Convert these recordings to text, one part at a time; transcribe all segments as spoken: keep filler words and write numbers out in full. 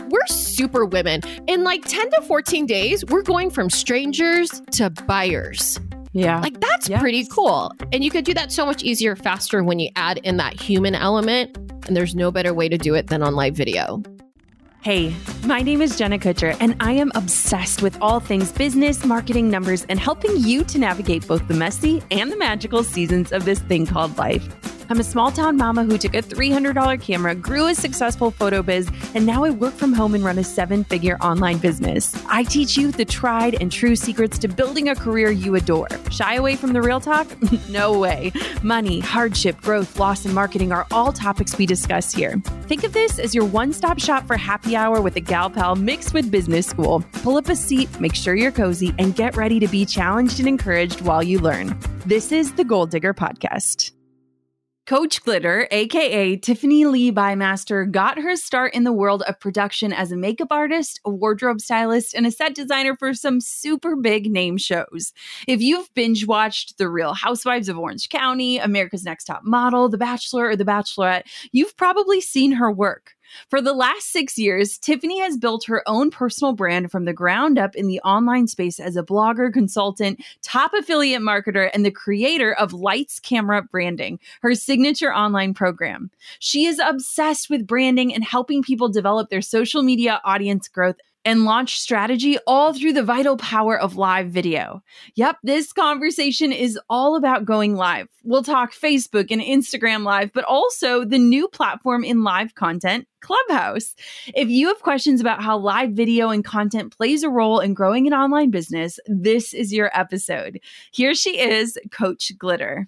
we're super women. In like ten to fourteen days, we're going from strangers to buyers. Yeah. Like that's yes. pretty cool. And you could do that so much easier, faster when you add in that human element. And there's no better way to do it than on live video. Hey, my name is Jenna Kutcher, and I am obsessed with all things business, marketing, numbers, and helping you to navigate both the messy and the magical seasons of this thing called life. I'm a small town mama who took a three hundred dollars camera, grew a successful photo biz, and now I work from home and run a seven-figure online business. I teach you the tried and true secrets to building a career you adore. Shy away from the real talk? No way. Money, hardship, growth, loss, and marketing are all topics we discuss here. Think of this as your one-stop shop for happy hour with a gal pal mixed with business school. Pull up a seat, make sure you're cozy, and get ready to be challenged and encouraged while you learn. This is the Goal Digger Podcast. Coach Glitter, aka Tiffany Lee Bymaster, got her start in the world of production as a makeup artist, a wardrobe stylist, and a set designer for some super big name shows. If you've binge watched The Real Housewives of Orange County, America's Next Top Model, The Bachelor, or The Bachelorette, you've probably seen her work. For the last six years, Tiffany has built her own personal brand from the ground up in the online space as a blogger, consultant, top affiliate marketer, and the creator of Lights Camera Branding, her signature online program. She is obsessed with branding and helping people develop their social media audience growth and launch strategy all through the vital power of live video. Yep, this conversation is all about going live. We'll talk Facebook and Instagram Live, but also the new platform in live content, Clubhouse. If you have questions about how live video and content plays a role in growing an online business, this is your episode. Here she is, Coach Glitter.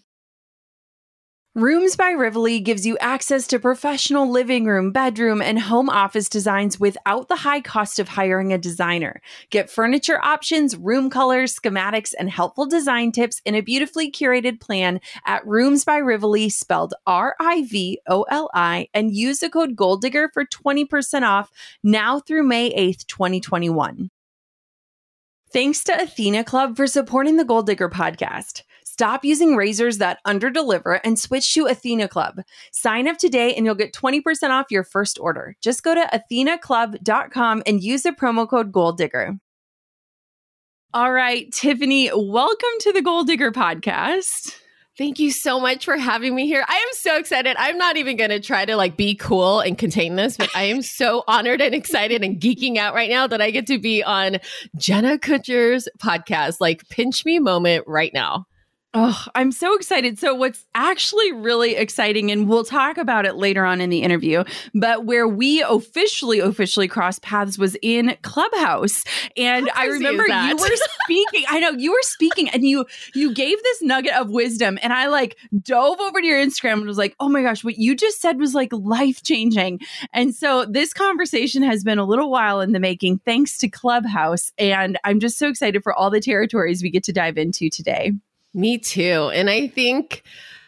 Rooms by Rivoli gives you access to professional living room, bedroom, and home office designs without the high cost of hiring a designer. Get furniture options, room colors, schematics, and helpful design tips in a beautifully curated plan at Rooms by Rivoli, spelled R I V O L I, and use the code GOLDDIGGER for twenty percent off now through May eighth, twenty twenty-one. Thanks to Athena Club for supporting the Goal Digger podcast. Stop using razors that underdeliver and switch to Athena Club. Sign up today and you'll get twenty percent off your first order. Just go to athena club dot com and use the promo code GOALDIGGER. All right, Tiffany, welcome to the Goal Digger podcast. Thank you so much for having me here. I am so excited. I'm not even going to try to like be cool and contain this, but I am so honored and excited and geeking out right now that I get to be on Jenna Kutcher's podcast. Like, pinch me moment right now. Oh, I'm so excited. So what's actually really exciting, and we'll talk about it later on in the interview, but where we officially, officially crossed paths was in Clubhouse. And I remember you were speaking. I know you were speaking and you, you gave this nugget of wisdom, and I like dove over to your Instagram and was like, oh my gosh, what you just said was like life changing. And so this conversation has been a little while in the making, thanks to Clubhouse. And I'm just so excited for all the territories we get to dive into today. Me too. And I think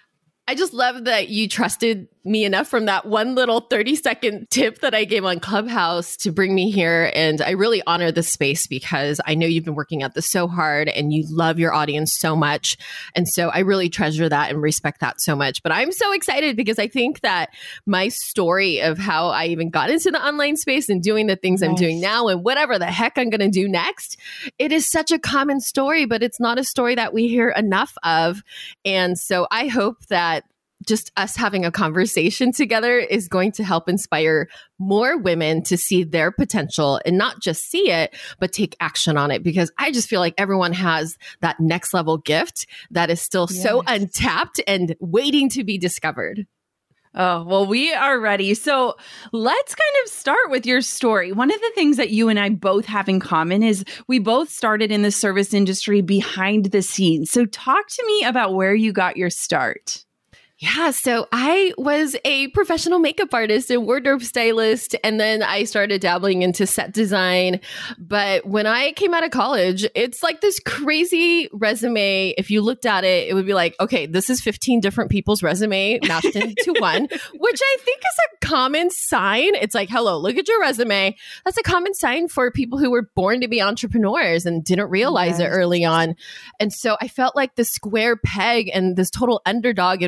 I just love that you trusted me enough from that one little thirty second tip that I gave on Clubhouse to bring me here. And I really honor this space because I know you've been working at this so hard and you love your audience so much. And so I really treasure that and respect that so much. But I'm so excited because I think that my story of how I even got into the online space and doing the things yes. I'm doing now and whatever the heck I'm going to do next, it is such a common story, but it's not a story that we hear enough of. And so I hope that just us having a conversation together is going to help inspire more women to see their potential and not just see it, but take action on it. Because I just feel like everyone has that next level gift that is still yes. so untapped and waiting to be discovered. Oh, well, we are ready. So let's kind of start with your story. One of the things that you and I both have in common is we both started in the service industry behind the scenes. So talk to me about where you got your start. Yeah, so I was a professional makeup artist and wardrobe stylist, and then I started dabbling into set design. But when I came out of college, it's like this crazy resume. If you looked at it, it would be like, okay, this is fifteen different people's resume mashed into one, which I think is a common sign. It's like, hello, look at your resume. That's a common sign for people who were born to be entrepreneurs and didn't realize yes. it early on. And so I felt like the square peg and this total underdog and weirdo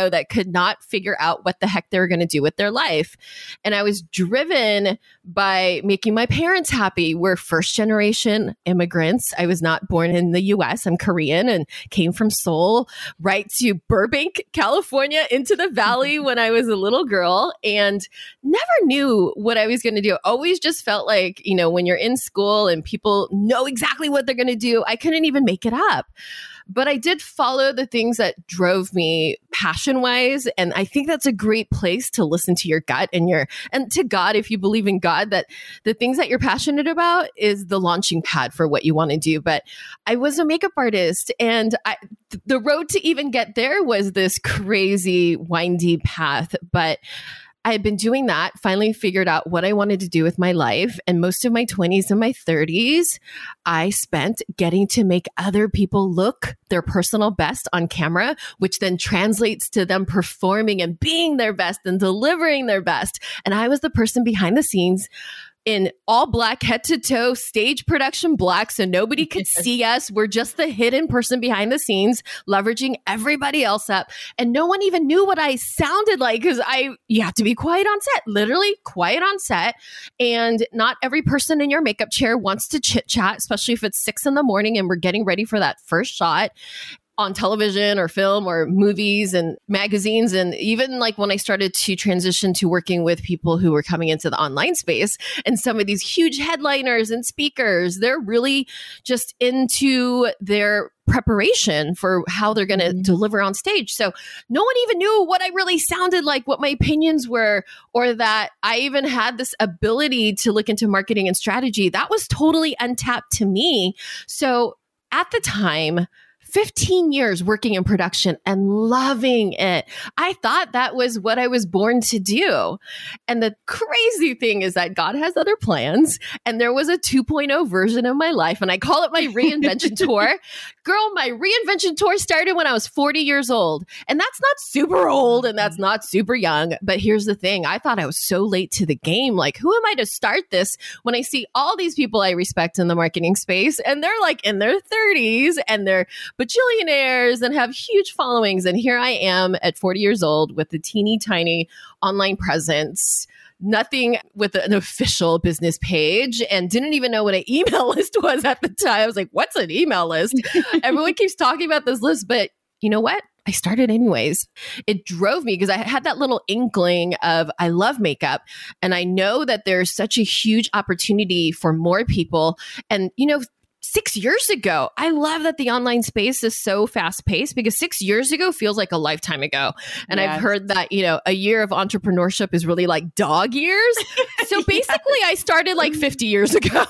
Ohio that could not figure out what the heck they were going to do with their life. And I was driven by making my parents happy. We're first generation immigrants. I was not born in the U S. I'm Korean and came from Seoul right to Burbank, California, into the valley when I was a little girl, and never knew what I was going to do. Always just felt like, you know, when you're in school and people know exactly what they're going to do, I couldn't even make it up. But I did follow the things that drove me passion wise. And I think that's a great place to listen to your gut and your, and to God, if you believe in God, that the things that you're passionate about is the launching pad for what you want to do. But I was a makeup artist, and I, the road to even get there was this crazy, windy path. But I had been doing that, finally figured out what I wanted to do with my life. And most of my twenties and my thirties, I spent getting to make other people look their personal best on camera, which then translates to them performing and being their best and delivering their best. And I was the person behind the scenes in all black, head to toe, stage production black, so nobody could see us. We're just the hidden person behind the scenes, leveraging everybody else up. And no one even knew what I sounded like, because I, you have to be quiet on set, literally quiet on set. And not every person in your makeup chair wants to chit chat, especially if it's six in the morning and we're getting ready for that first shot on television or film or movies and magazines. And even like when I started to transition to working with people who were coming into the online space, and some of these huge headliners and speakers, they're really just into their preparation for how they're going to mm-hmm. deliver on stage. So no one even knew what I really sounded like, what my opinions were, or that I even had this ability to look into marketing and strategy. That was totally untapped to me. So at the time, fifteen years working in production and loving it. I thought that was what I was born to do. And the crazy thing is that God has other plans. And there was a two point oh version of my life. And I call it my reinvention tour. Girl, my reinvention tour started when I was forty years old. And that's not super old and that's not super young. But here's the thing. I thought I was so late to the game. Like, who am I to start this when I see all these people I respect in the marketing space, and they're like in their thirties and they're bajillionaires and have huge followings. And here I am at forty years old with a teeny tiny online presence, nothing with an official business page, and didn't even know what an email list was at the time. I was like, what's an email list? Everyone keeps talking about this list, but you know what? I started anyways. It drove me because I had that little inkling of, I love makeup and I know that there's such a huge opportunity for more people. And, you know, Six years ago, I love that the online space is so fast paced, because six years ago feels like a lifetime ago. And yes. I've heard that, you know, a year of entrepreneurship is really like dog years. So basically yes. I started like fifty years ago.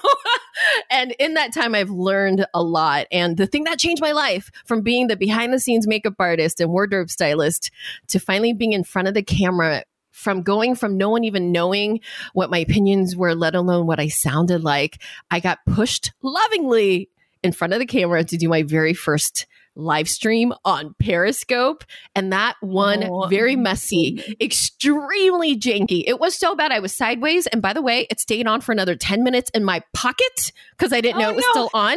And in that time, I've learned a lot. And the thing that changed my life, from being the behind the scenes makeup artist and wardrobe stylist to finally being in front of the camera, from going from no one even knowing what my opinions were, let alone what I sounded like, I got pushed lovingly in front of the camera to do my very first live stream on Periscope. And that one, oh, very messy, extremely janky. It was so bad. I was sideways. And by the way, it stayed on for another ten minutes in my pocket because I didn't know oh, it was no. still on.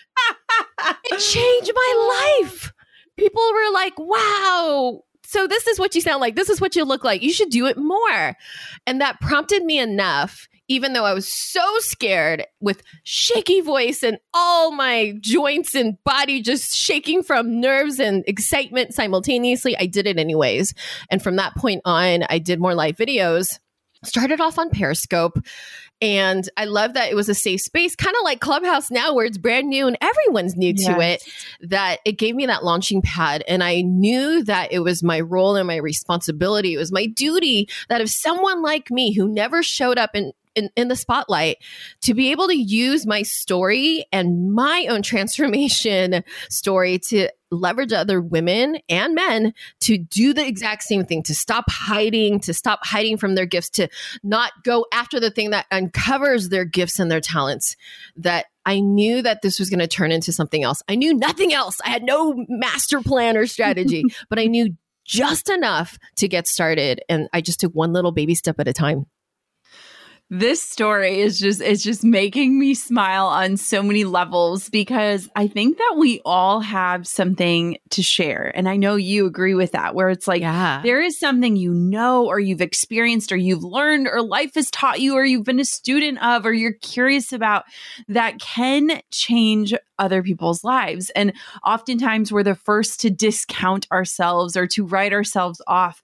It changed my life. People were like, wow. So this is what you sound like. This is what you look like. You should do it more. And that prompted me enough, even though I was so scared, with shaky voice and all my joints and body just shaking from nerves and excitement simultaneously. I did it anyways. And from that point on, I did more live videos. Started off on Periscope. And I love that it was a safe space, kind of like Clubhouse now, where it's brand new and everyone's new yes. to it, that it gave me that launching pad. And I knew that it was my role and my responsibility. It was my duty that if someone like me who never showed up in In, in the spotlight, to be able to use my story and my own transformation story to leverage other women and men to do the exact same thing, to stop hiding, to stop hiding from their gifts, to not go after the thing that uncovers their gifts and their talents. That I knew that this was going to turn into something else. I knew nothing else. I had no master plan or strategy, but I knew just enough to get started. And I just took one little baby step at a time. This story is just, it's just making me smile on so many levels because I think that we all have something to share. And I know you agree with that, where it's like, Yeah. there is something you know, or you've experienced, or you've learned, or life has taught you, or you've been a student of, or you're curious about that can change other people's lives. And oftentimes we're the first to discount ourselves or to write ourselves off.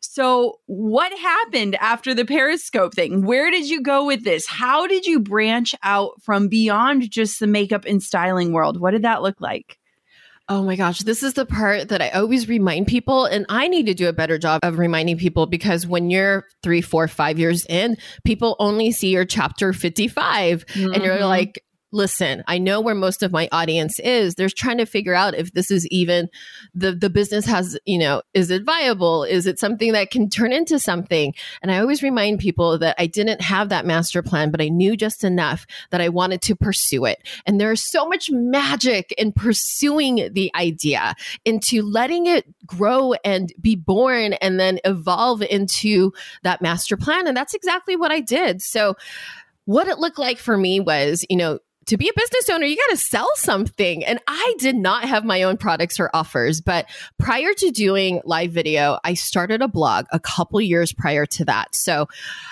So what happened after the Periscope thing? Where did you go with this? How did you branch out from beyond just the makeup and styling world? What did that look like? Oh my gosh, this is the part that I always remind people, and I need to do a better job of reminding people, because when you're three, four, five years in, people only see your chapter fifty-five, mm-hmm. and you're like, listen, I know where most of my audience is. They're trying to figure out if this is even the, the business has, you know, is it viable? Is it something that can turn into something? And I always remind people that I didn't have that master plan, but I knew just enough that I wanted to pursue it. And there's so much magic in pursuing the idea, into letting it grow and be born and then evolve into that master plan. And that's exactly what I did. So what it looked like for me was, you know, to be a business owner, you got to sell something. And I did not have my own products or offers. But prior to doing live video, I started a blog a couple years prior to that. So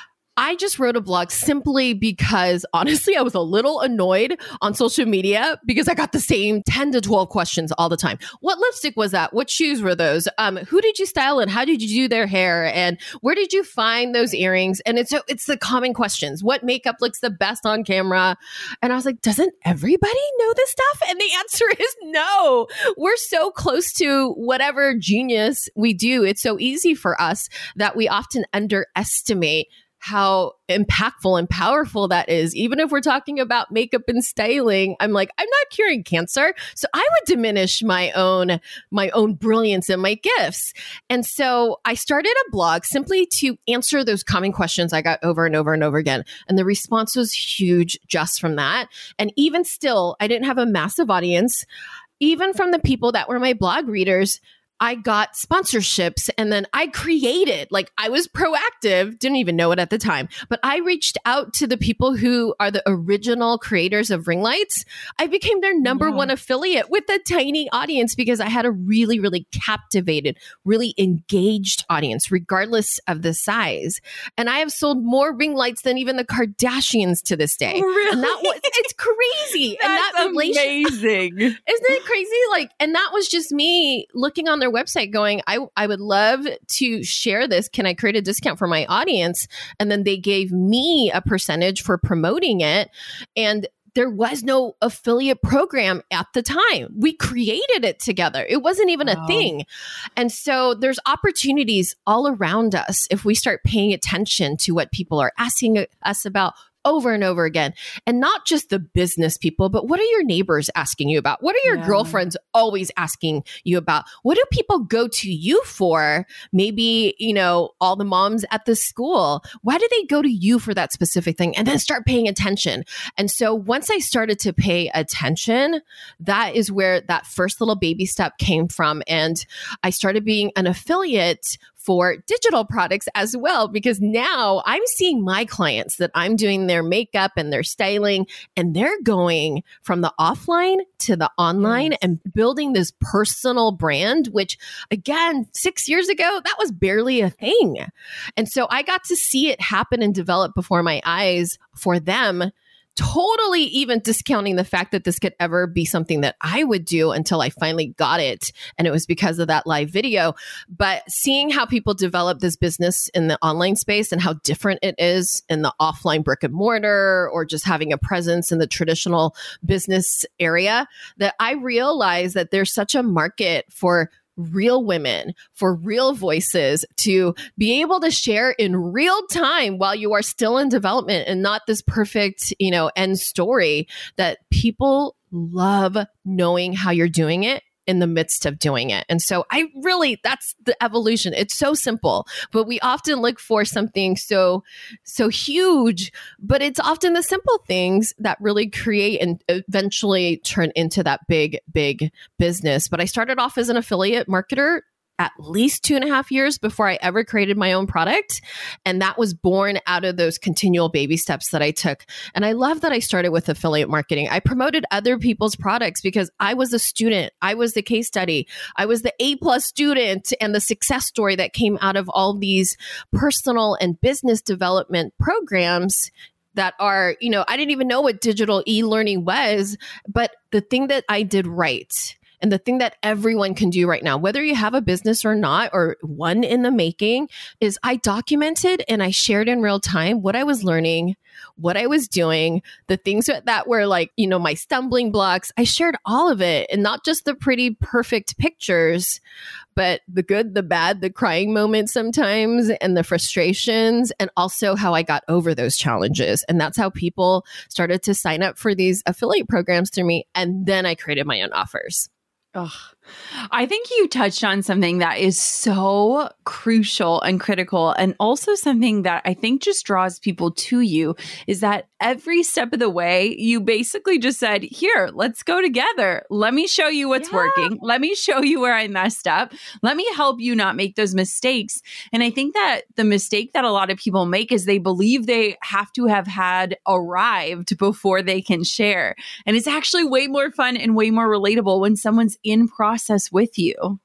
I just wrote a blog simply because, honestly, I was a little annoyed on social media because I got the same ten to twelve questions all the time. What lipstick was that? What shoes were those? Um, who did you style and how did you do their hair? And where did you find those earrings? And it's it's the common questions. What makeup looks the best on camera? And I was like, doesn't everybody know this stuff? And the answer is no. We're so close to whatever genius we do. It's so easy for us that we often underestimate how impactful and powerful that is. Even if we're talking about makeup and styling, I'm like, I'm not curing cancer. So I would diminish my own, my own brilliance and my gifts. And so I started a blog simply to answer those common questions I got over and over and over again. And the response was huge just from that. And even still, I didn't have a massive audience. Even from the people that were my blog readers, I got sponsorships, and then I created, like I was proactive, didn't even know it at the time, but I reached out to the people who are the original creators of ring lights. I became their number yeah. one affiliate with a tiny audience because I had a really, really captivated, really engaged audience, regardless of the size. And I have sold more ring lights than even the Kardashians to this day. Really? And that was, it's crazy. That's and that amazing. Isn't it crazy? Like, and that was just me looking on their website going, I, I would love to share this. Can I create a discount for my audience? And then they gave me a percentage for promoting it. And there was no affiliate program at the time. We created it together. It wasn't even wow. a thing. And so there's opportunities all around us if we start paying attention to what people are asking us about over and over again. And not just the business people, but what are your neighbors asking you about? What are your yeah. girlfriends always asking you about? What do people go to you for? Maybe, you know, all the moms at the school. Why do they go to you for that specific thing? And then start paying attention. And so once I started to pay attention, that is where that first little baby step came from. And I started being an affiliate for digital products as well, because now I'm seeing my clients that I'm doing their makeup and their styling, and they're going from the offline to the online yes. and building this personal brand, which again, six years ago, that was barely a thing. And so I got to see it happen and develop before my eyes for them, totally even discounting the fact that this could ever be something that I would do until I finally got it. And it was because of that live video. But seeing how people develop this business in the online space and how different it is in the offline brick and mortar, or just having a presence in the traditional business area, that I realized that there's such a market for real women, for real voices to be able to share in real time while you are still in development, and not this perfect, you know, end story, that people love knowing how you're doing it in the midst of doing it. And so I really, that's the evolution. It's so simple, but we often look for something so, so huge, but it's often the simple things that really create and eventually turn into that big, big business. But I started off as an affiliate marketer at least two and a half years before I ever created my own product. And that was born out of those continual baby steps that I took. And I love that I started with affiliate marketing. I promoted other people's products because I was a student. I was the case study. I was the A plus student and the success story that came out of all these personal and business development programs that are, you know, I didn't even know what digital e-learning was, but the thing that I did right and the thing that everyone can do right now, whether you have a business or not, or one in the making, is I documented and I shared in real time what I was learning, what I was doing, the things that, that were like, you know, my stumbling blocks. I shared all of it, and not just the pretty, perfect pictures, but the good, the bad, the crying moments sometimes, and the frustrations, and also how I got over those challenges. And that's how people started to sign up for these affiliate programs through me. And then I created my own offers. Oh, I think you touched on something that is so crucial and critical, and also something that I think just draws people to you, is that every step of the way, you basically just said, here, let's go together. Let me show you what's yeah. working. Let me show you where I messed up. Let me help you not make those mistakes. And I think that the mistake that a lot of people make is they believe they have to have had arrived before they can share. And it's actually way more fun and way more relatable when someone's in process with you.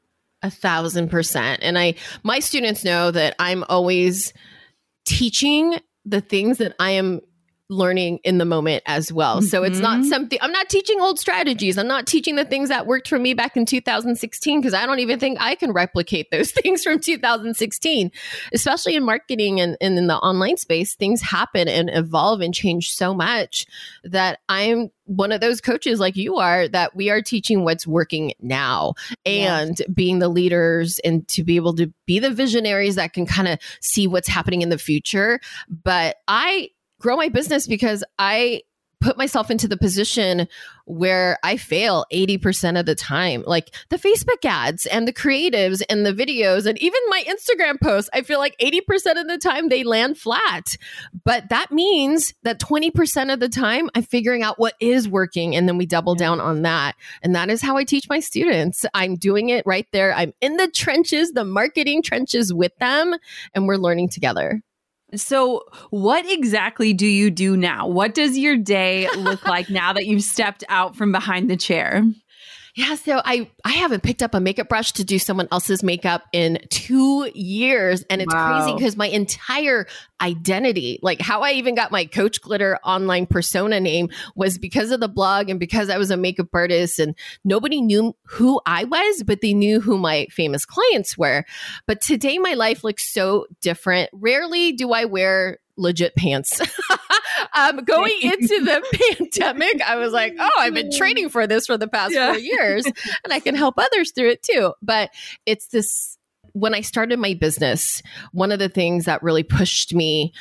A thousand percent. And I, my students know that I'm always teaching the things that I am learning in the moment as well. Mm-hmm. So it's not something, I'm not teaching old strategies. I'm not teaching the things that worked for me back in two thousand sixteen, because I don't even think I can replicate those things from two thousand sixteen, especially in marketing and, and in the online space. Things happen and evolve and change so much that I'm one of those coaches like you are, that we are teaching what's working now and yes. being the leaders and to be able to be the visionaries that can kind of see what's happening in the future. But I grow my business because I put myself into the position where I fail eighty percent of the time. Like the Facebook ads and the creatives and the videos and even my Instagram posts, I feel like eighty percent of the time they land flat. But that means that twenty percent of the time I'm figuring out what is working, and then we double down on that. And that is how I teach my students. I'm doing it right there. I'm in the trenches, the marketing trenches with them, and we're learning together. So what exactly do you do now? What does your day look like now that you've stepped out from behind the chair? Yeah, so I, I haven't picked up a makeup brush to do someone else's makeup in two years. And it's wow. crazy because my entire identity, like how I even got my Coach Glitter online persona name, was because of the blog and because I was a makeup artist, and nobody knew who I was, but they knew who my famous clients were. But today my life looks so different. Rarely do I wear legit pants. um, going into the pandemic, I was like, oh, I've been training for this for the past yeah. four years and I can help others through it too. But it's this, when I started my business, one of the things that really pushed me,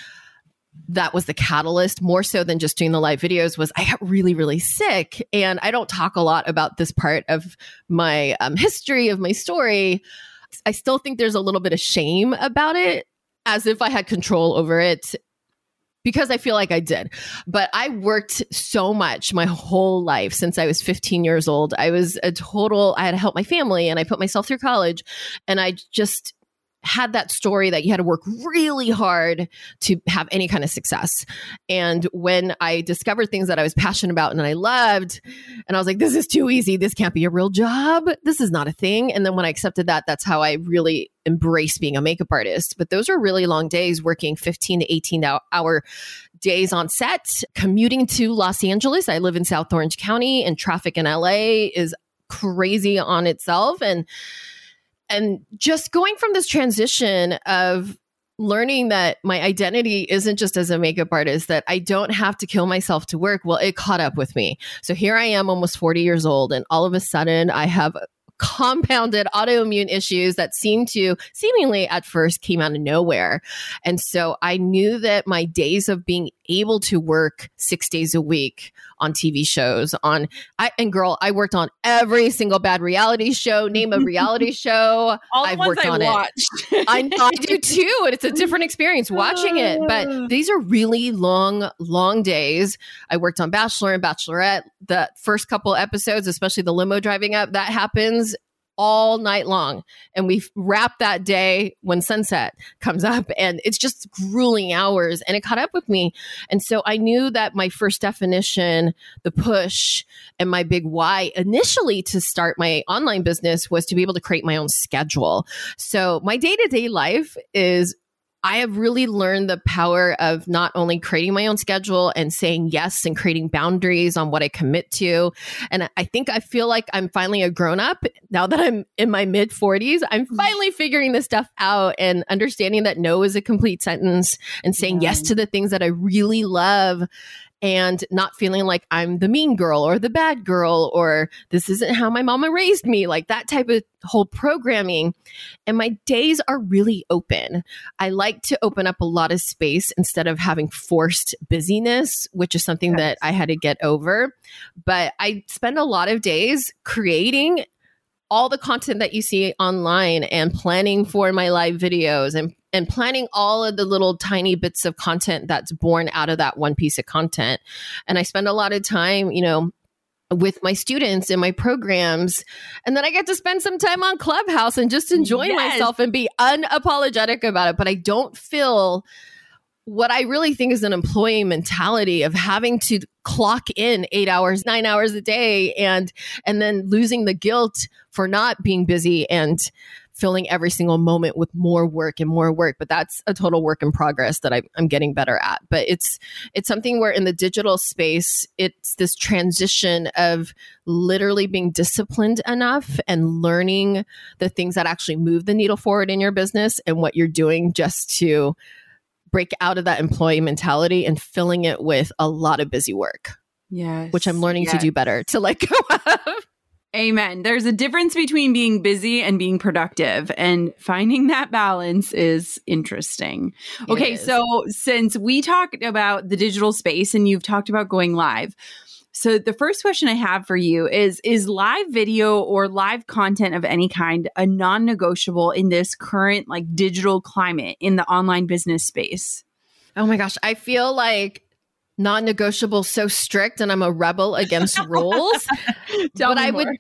that was the catalyst more so than just doing the live videos, was I got really, really sick. And I don't talk a lot about this part of my um, history, of my story. I still think there's a little bit of shame about it, as if I had control over it, because I feel like I did. But I worked so much my whole life since I was fifteen years old. I was a total, I had to help my family and I put myself through college. And I just had that story that you had to work really hard to have any kind of success. And when I discovered things that I was passionate about and I loved, and I was like, this is too easy. This can't be a real job. This is not a thing. And then when I accepted that, that's how I really embraced being a makeup artist. But those are really long days, working fifteen to eighteen hour days on set, commuting to Los Angeles. I live in South Orange County, and traffic in L A is crazy on itself. And And just going from this transition of learning that my identity isn't just as a makeup artist, that I don't have to kill myself to work. Well, it caught up with me. So here I am, almost forty years old, and all of a sudden I have compounded autoimmune issues that seem to seemingly at first came out of nowhere. And so I knew that my days of being able to work six days a week on T V shows, on, I, and girl, I worked on every single bad reality show, name a reality show. All the I've ones worked I on watched. it. I, I do too. And it's a different experience watching it. But these are really long, long days. I worked on Bachelor and Bachelorette. The first couple episodes, especially the limo driving up, that happens all night long. And we wrap that day when sunset comes up, and it's just grueling hours, and it caught up with me. And so I knew that my first definition, the push, and my big why initially to start my online business was to be able to create my own schedule. So my day-to-day life is I have really learned the power of not only creating my own schedule and saying yes and creating boundaries on what I commit to. And I think I feel like I'm finally a grown up now that I'm in my mid forties. I'm finally figuring this stuff out and understanding that no is a complete sentence and saying yeah. yes to the things that I really love, and not feeling like I'm the mean girl or the bad girl, or this isn't how my mama raised me, like that type of whole programming. And my days are really open. I like to open up a lot of space instead of having forced busyness, which is something yes. that I had to get over. But I spend a lot of days creating all the content that you see online and planning for my live videos and and planning all of the little tiny bits of content that's born out of that one piece of content. And I spend a lot of time, you know, with my students in my programs. And then I get to spend some time on Clubhouse and just enjoy yes. myself and be unapologetic about it. But I don't feel what I really think is an employee mentality of having to clock in eight hours, nine hours a day, and and then losing the guilt for not being busy and filling every single moment with more work and more work. But that's a total work in progress that I, I'm getting better at. But it's it's something where in the digital space, it's this transition of literally being disciplined enough and learning the things that actually move the needle forward in your business and what you're doing just to break out of that employee mentality and filling it with a lot of busy work. Yes. Which I'm learning yes. to do better, to let go of. Amen. There's a difference between being busy and being productive, and finding that balance is interesting. It okay. Is. So since we talked about the digital space and you've talked about going live, so the first question I have for you is, is live video or live content of any kind a non-negotiable in this current like digital climate in the online business space? Oh my gosh. I feel like non-negotiable so strict and I'm a rebel against rules. Tell but me I more.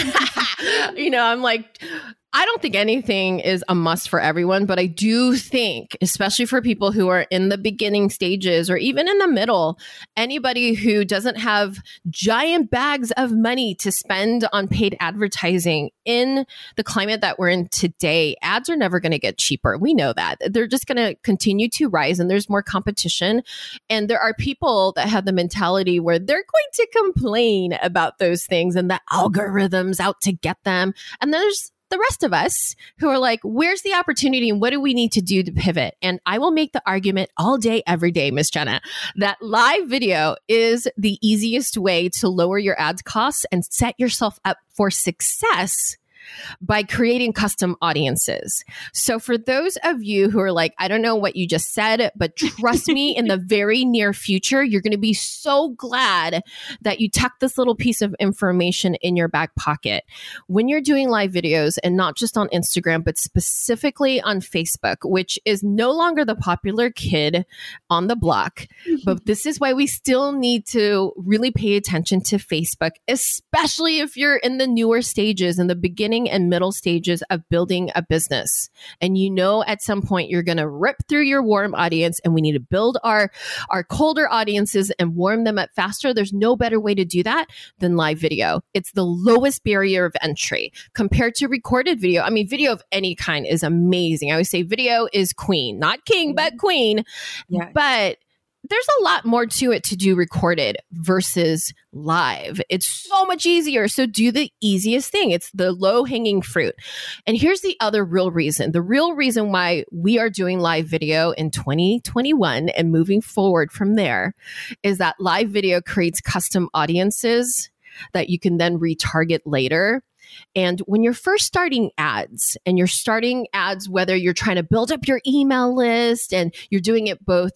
would, you know, I'm like, I don't think anything is a must for everyone, but I do think, especially for people who are in the beginning stages or even in the middle, anybody who doesn't have giant bags of money to spend on paid advertising in the climate that we're in today, ads are never going to get cheaper. We know that. They're just going to continue to rise and there's more competition. And there are people that have the mentality where they're going to complain about those things and the algorithms out to get them. And there's the rest of us who are like, where's the opportunity and what do we need to do to pivot? And I will make the argument all day, every day, Miss Jenna, that live video is the easiest way to lower your ads costs and set yourself up for success by creating custom audiences. So for those of you who are like, I don't know what you just said, but trust me, in the very near future, you're going to be so glad that you tucked this little piece of information in your back pocket. When you're doing live videos, and not just on Instagram, but specifically on Facebook, which is no longer the popular kid on the block, but this is why we still need to really pay attention to Facebook, especially if you're in the newer stages, in the beginning and middle stages of building a business. And you know, at some point you're going to rip through your warm audience and we need to build our, our colder audiences and warm them up faster. There's no better way to do that than live video. It's the lowest barrier of entry compared to recorded video. I mean, video of any kind is amazing. I always say video is queen, not king, but queen. Yeah. But there's a lot more to it to do recorded versus live. It's so much easier. So do the easiest thing. It's the low hanging fruit. And here's the other real reason. The real reason why we are doing live video in twenty twenty-one and moving forward from there is that live video creates custom audiences that you can then retarget later. And when you're first starting ads and you're starting ads, whether you're trying to build up your email list and you're doing it both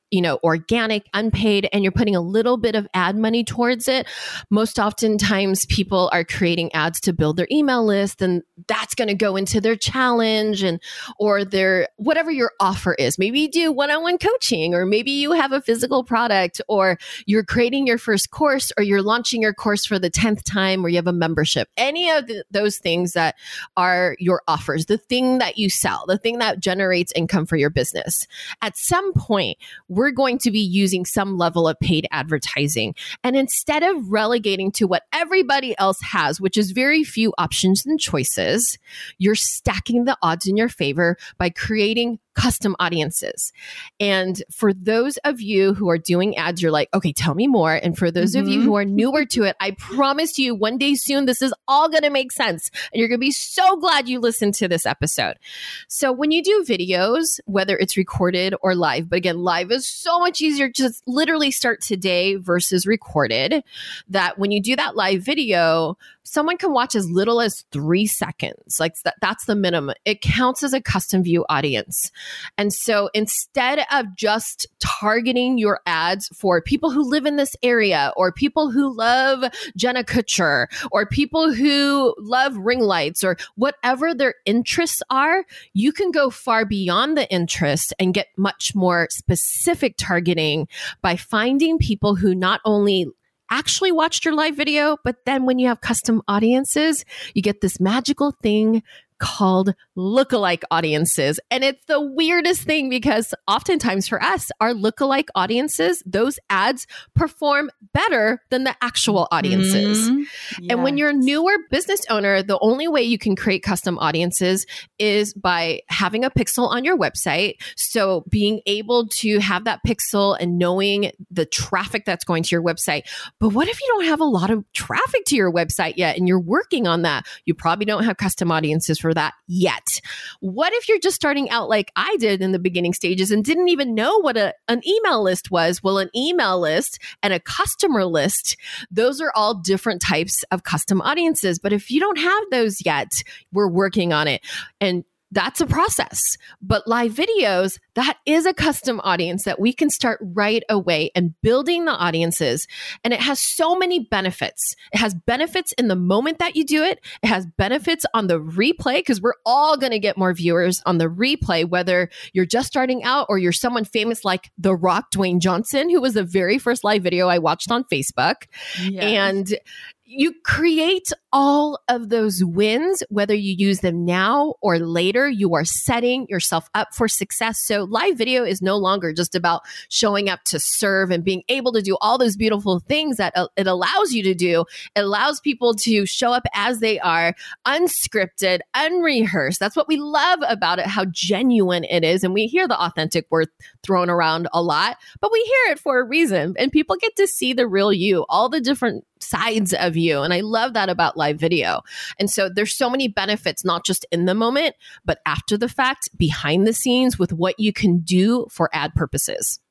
you know, organic, unpaid, and you're putting a little bit of ad money towards it, most oftentimes people are creating ads to build their email list, and that's going to go into their challenge and or their whatever your offer is. Maybe you do one-on-one coaching, or maybe you have a physical product, or you're creating your first course, or you're launching your course for the tenth time, or you have a membership. Any of the, those things that are your offers, the thing that you sell, the thing that generates income for your business. At some point, we're going to be using some level of paid advertising. And instead of relegating to what everybody else has, which is very few options and choices, you're stacking the odds in your favor by creating custom audiences. And for those of you who are doing ads, you're like, okay, tell me more. And for those mm-hmm. of you who are newer to it, I promise you one day soon, this is all going to make sense. And you're going to be so glad you listened to this episode. So when you do videos, whether it's recorded or live, but again, live is so much easier to just literally start today versus recorded, that when you do that live video, someone can watch as little as three seconds. Like that, that's the minimum. It counts as a custom view audience. And so instead of just targeting your ads for people who live in this area, or people who love Jenna Kutcher, or people who love ring lights, or whatever their interests are, you can go far beyond the interest and get much more specific targeting by finding people who not only actually watched your live video, but then when you have custom audiences, you get this magical thing called lookalike audiences. And it's the weirdest thing, because oftentimes for us, our lookalike audiences, those ads perform better than the actual audiences. Mm-hmm. Yes. And when you're a newer business owner, the only way you can create custom audiences is by having a pixel on your website. So being able to have that pixel and knowing the traffic that's going to your website. But what if you don't have a lot of traffic to your website yet and you're working on that? You probably don't have custom audiences for that yet. What if you're just starting out like I did in the beginning stages and didn't even know what a, an email list was? Well, an email list and a customer list, those are all different types of custom audiences. But if you don't have those yet, we're working on it. And that's a process. But live videos, that is a custom audience that we can start right away and building the audiences. And it has so many benefits. It has benefits in the moment that you do it. It has benefits on the replay, because we're all going to get more viewers on the replay, whether you're just starting out or you're someone famous like The Rock, Dwayne Johnson, who was the very first live video I watched on Facebook. Yes. And you create all of those wins, whether you use them now or later. You are setting yourself up for success. So live video is no longer just about showing up to serve and being able to do all those beautiful things that it allows you to do. It allows people to show up as they are, unscripted, unrehearsed. That's what we love about it, how genuine it is. And we hear the authentic word thrown around a lot, but we hear it for a reason. And people get to see the real you, all the different sides of you. And I love that about live video. And so there's so many benefits, not just in the moment, but after the fact, behind the scenes, with what you can do for ad purposes.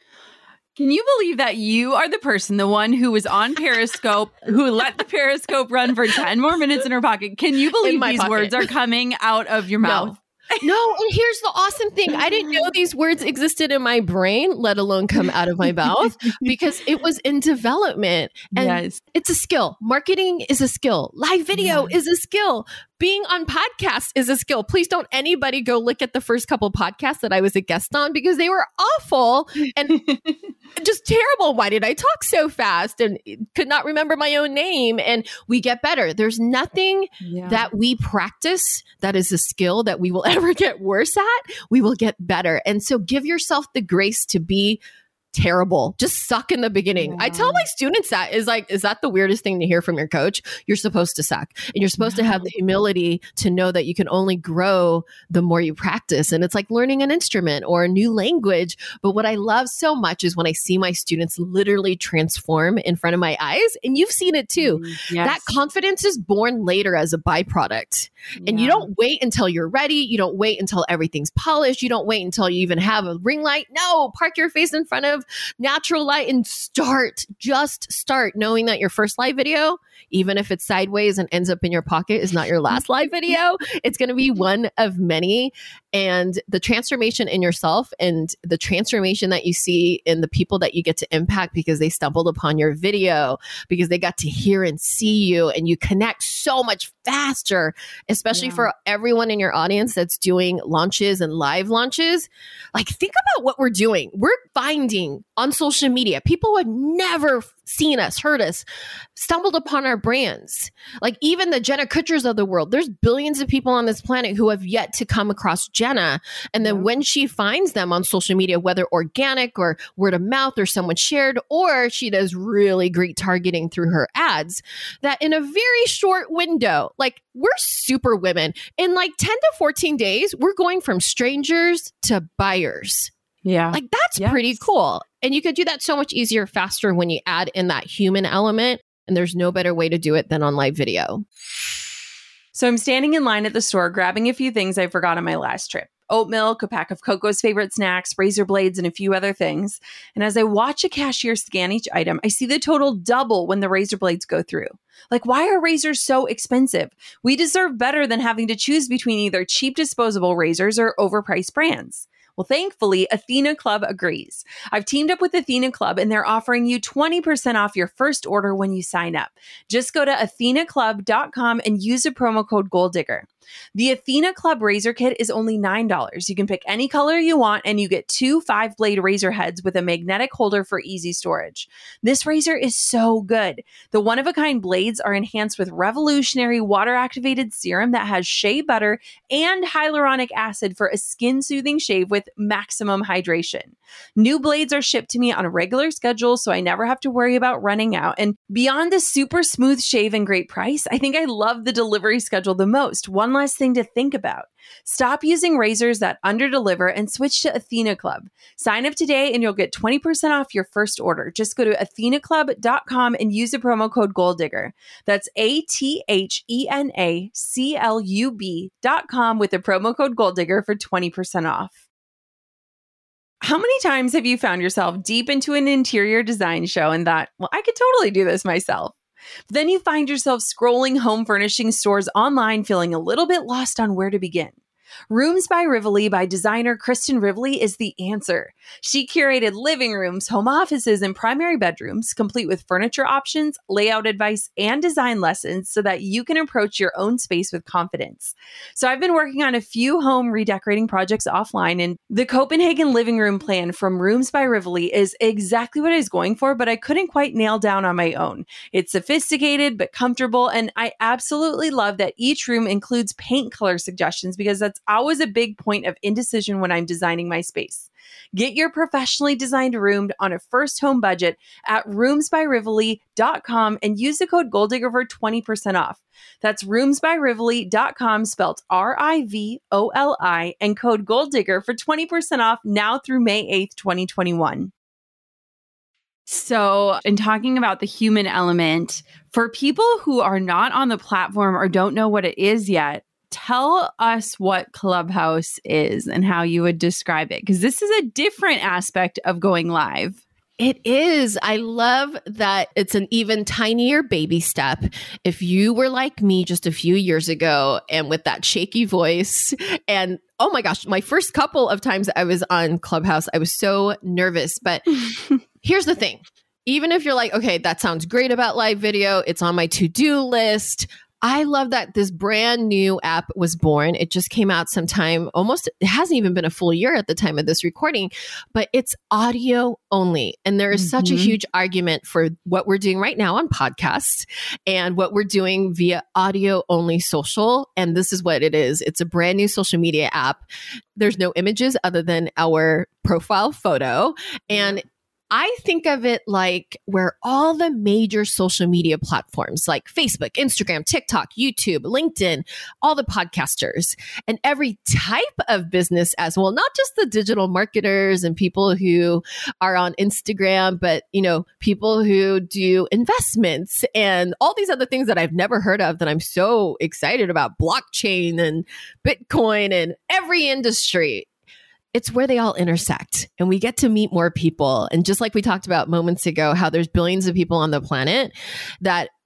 Can you believe that you are the person, the one who was on Periscope, who let the Periscope run for ten more minutes in her pocket? Can you believe these pocket. words are coming out of your mouth? No. No, and here's the awesome thing. I didn't know these words existed in my brain, let alone come out of my mouth, because it was in development. And yes. It's a skill. Marketing is a skill. Live video yeah. is a skill. Being on podcasts is a skill. Please don't anybody go look at the first couple podcasts that I was a guest on, because they were awful and just terrible. Why did I talk so fast and could not remember my own name? And we get better. There's nothing yeah. that we practice that is a skill that we will ever get worse at. We will get better. And so give yourself the grace to be terrible. Just suck in the beginning. Yeah. I tell my students that is like, is that the weirdest thing to hear from your coach? You're supposed to suck, and you're supposed yeah. to have the humility to know that you can only grow the more you practice. And it's like learning an instrument or a new language. But what I love so much is when I see my students literally transform in front of my eyes, and you've seen it too. Yes. That confidence is born later as a byproduct. Yeah. And you don't wait until you're ready. You don't wait until everything's polished. You don't wait until you even have a ring light. No, park your face in front of natural light and start, just start, knowing that your first live video even if it's sideways and ends up in your pocket, is not your last live video. It's going to be one of many. And the transformation in yourself and the transformation that you see in the people that you get to impact because they stumbled upon your video, because they got to hear and see you, and you connect so much faster, especially yeah. for everyone in your audience that's doing launches and live launches. Like, think about what we're doing. We're finding on social media people who had never seen us, heard us, stumbled upon our brands. Like even the Jenna Kutchers of the world, there's billions of people on this planet who have yet to come across Jenna. And then yeah. when she finds them on social media, whether organic or word of mouth or someone shared, or she does really great targeting through her ads, that in a very short window, like we're super women, in like ten to fourteen days, we're going from strangers to buyers. Yeah. Like that's yes. pretty cool. And you could do that so much easier, faster when you add in that human element. And there's no better way to do it than on live video. So I'm standing in line at the store, grabbing a few things I forgot on my last trip. Oat milk, a pack of Coco's favorite snacks, razor blades, and a few other things. And as I watch a cashier scan each item, I see the total double when the razor blades go through. Like, why are razors so expensive? We deserve better than having to choose between either cheap disposable razors or overpriced brands. Well, thankfully, Athena Club agrees. I've teamed up with Athena Club and they're offering you twenty percent off your first order when you sign up. Just go to athena club dot com and use the promo code GOALDIGGER. The Athena Club razor kit is only nine dollars. You can pick any color you want and you get two five-blade razor heads with a magnetic holder for easy storage. This razor is so good. The one-of-a-kind blades are enhanced with revolutionary water-activated serum that has shea butter and hyaluronic acid for a skin-soothing shave with maximum hydration. New blades are shipped to me on a regular schedule, so I never have to worry about running out. And beyond the super smooth shave and great price, I think I love the delivery schedule the most. One less thing to think about. Stop using razors that underdeliver and switch to Athena Club. Sign up today and you'll get twenty percent off your first order. Just go to athena club dot com and use the promo code GOALDIGGER. That's A T H E N A C L U B dot com with the promo code GOALDIGGER for twenty percent off. How many times have you found yourself deep into an interior design show and thought, well, I could totally do this myself? But then you find yourself scrolling home furnishing stores online, feeling a little bit lost on where to begin. Rooms by Rivoli by designer Kristen Rivoli is the answer. She curated living rooms, home offices, and primary bedrooms, complete with furniture options, layout advice, and design lessons so that you can approach your own space with confidence. So I've been working on a few home redecorating projects offline, and the Copenhagen living room plan from Rooms by Rivoli is exactly what I was going for, but I couldn't quite nail down on my own. It's sophisticated but comfortable, and I absolutely love that each room includes paint color suggestions because that's always a big point of indecision when I'm designing my space. Get your professionally designed room on a first home budget at rooms by rivoli dot com and use the code GOALDIGGER for twenty percent off. That's rooms by rivoli dot com spelled R I V O L I and code GOALDIGGER for twenty percent off now through May eighth, twenty twenty-one. So, in talking about the human element, for people who are not on the platform or don't know what it is yet, tell us what Clubhouse is and how you would describe it, because this is a different aspect of going live. It is. I love that it's an even tinier baby step. If you were like me just a few years ago and with that shaky voice and oh my gosh, my first couple of times I was on Clubhouse, I was so nervous. But here's the thing. Even if you're like, okay, that sounds great about live video, it's on my to-do list. I love that this brand new app was born. It just came out sometime, almost, it hasn't even been a full year at the time of this recording, but it's audio only. And there is mm-hmm. such a huge argument for what we're doing right now on podcasts and what we're doing via audio only social. And this is what it is. It's a brand new social media app. There's no images other than our profile photo. And I think of it like where all the major social media platforms like Facebook, Instagram, TikTok, YouTube, LinkedIn, all the podcasters and every type of business as well, not just the digital marketers and people who are on Instagram, but, you know, people who do investments and all these other things that I've never heard of that I'm so excited about, blockchain and Bitcoin and every industry. It's where they all intersect and we get to meet more people. And just like we talked about moments ago, how there's billions of people on the planet, that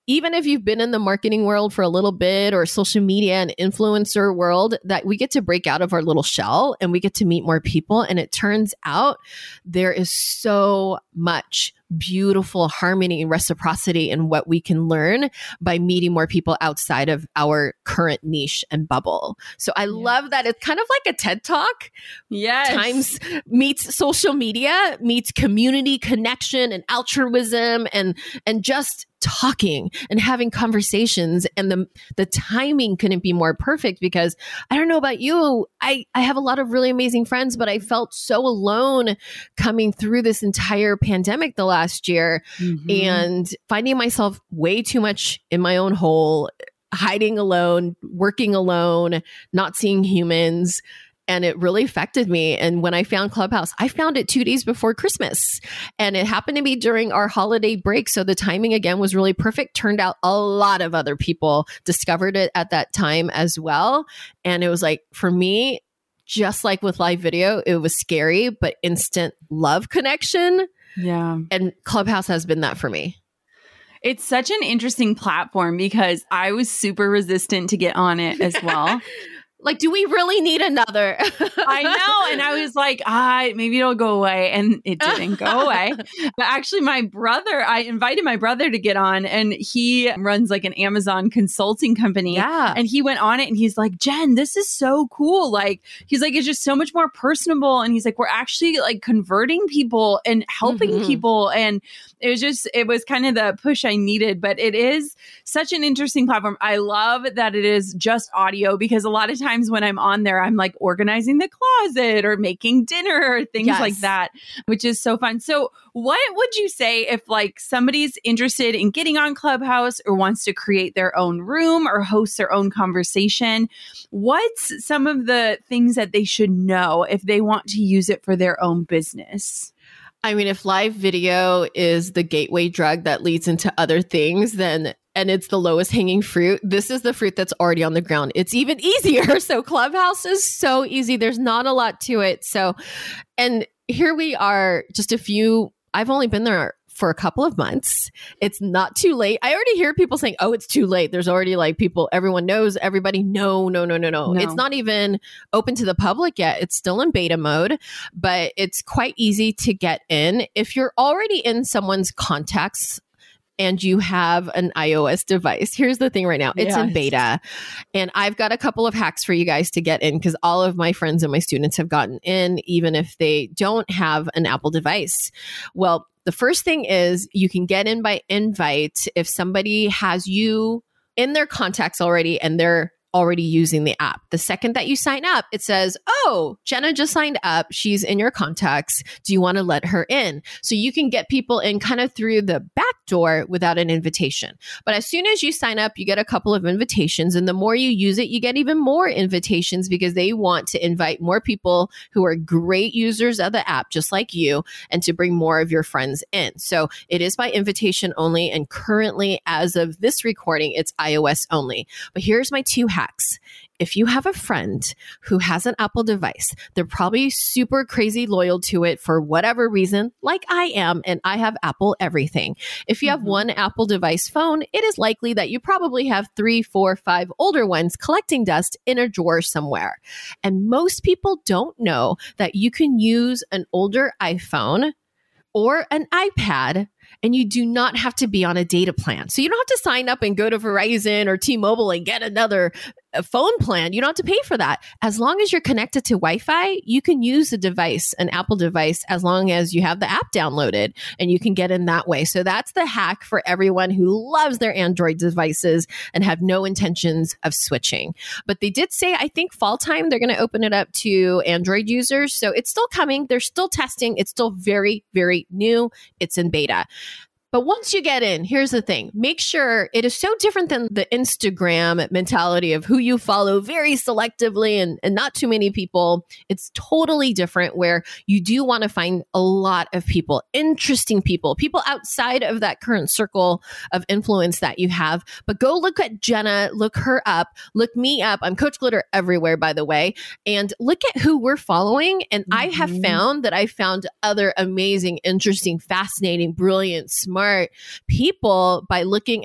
even if you've been in the marketing world for a little bit or social media and influencer world, that we get to break out of our little shell and we get to meet more people. And it turns out there is so much beautiful harmony and reciprocity in what we can learn by meeting more people outside of our current niche and bubble. So I yes. love that it's kind of like a TED Talk. Yes. Times meets social media, meets community connection and altruism and and just talking and having conversations. And the the timing couldn't be more perfect because I don't know about you, I, I have a lot of really amazing friends, but I felt so alone coming through this entire pandemic the last year mm-hmm. and finding myself way too much in my own hole, hiding alone, working alone, not seeing humans. And it really affected me. And when I found Clubhouse, I found it two days before Christmas. And it happened to be during our holiday break. So the timing again was really perfect. Turned out a lot of other people discovered it at that time as well. And it was like, for me, just like with live video, it was scary, but instant love connection. Yeah. And Clubhouse has been that for me. It's such an interesting platform because I was super resistant to get on it as well. Like, do we really need another? I know. And I was like, ah, maybe it'll go away. And it didn't go away. But actually, my brother, I invited my brother to get on, and he runs like an Amazon consulting company. Yeah. And he went on it and he's like, Jen, this is so cool. Like, he's like, it's just so much more personable. And he's like, we're actually like converting people and helping mm-hmm. people. And it was just, it was kind of the push I needed. But it is such an interesting platform. I love that it is just audio because a lot of times, when I'm on there, I'm like organizing the closet or making dinner or things yes. like that, which is so fun. So what would you say if like somebody's interested in getting on Clubhouse or wants to create their own room or host their own conversation? What's some of the things that they should know if they want to use it for their own business? I mean, if live video is the gateway drug that leads into other things, then and it's the lowest hanging fruit, this is the fruit that's already on the ground. It's even easier. So Clubhouse is so easy. There's not a lot to it. So, and here we are, just a few, I've only been there for a couple of months. It's not too late. I already hear people saying, oh, it's too late. There's already like people, everyone knows, everybody. No, no, no, no, no. No. It's not even open to the public yet. It's still in beta mode, but it's quite easy to get in. If you're already in someone's contacts, and you have an iOS device. Here's the thing right now. It's yes. in beta. And I've got a couple of hacks for you guys to get in because all of my friends and my students have gotten in, even if they don't have an Apple device. Well, the first thing is you can get in by invite if somebody has you in their contacts already and they're already using the app. The second that you sign up, it says, oh, Jenna just signed up. She's in your contacts. Do you want to let her in? So you can get people in kind of through the back door without an invitation. But as soon as you sign up, you get a couple of invitations. And the more you use it, you get even more invitations because they want to invite more people who are great users of the app, just like you, and to bring more of your friends in. So it is by invitation only. And currently, as of this recording, it's iOS only. But here's my two hacks. Hacks. If you have a friend who has an Apple device, they're probably super crazy loyal to it for whatever reason, like I am, and I have Apple everything. If you have mm-hmm. one Apple device phone, it is likely that you probably have three, four, five older ones collecting dust in a drawer somewhere. And most people don't know that you can use an older iPhone or an iPad, and you do not have to be on a data plan. So you don't have to sign up and go to Verizon or T-Mobile and get another uh, phone plan. You don't have to pay for that. As long as you're connected to Wi-Fi, you can use a device, an Apple device, as long as you have the app downloaded, and you can get in that way. So that's the hack for everyone who loves their Android devices and have no intentions of switching. But they did say, I think fall time, they're going to open it up to Android users. So it's still coming. They're still testing. It's still very, very new. It's in beta. But once you get in, here's the thing. Make sure it is so different than the Instagram mentality of who you follow very selectively and, and not too many people. It's totally different where you do want to find a lot of people, interesting people, people outside of that current circle of influence that you have. But go look at Jenna, look her up, look me up. I'm Coach Glitter everywhere, by the way. And look at who we're following. And mm-hmm. I have found that I found other amazing, interesting, fascinating, brilliant, smart people by looking at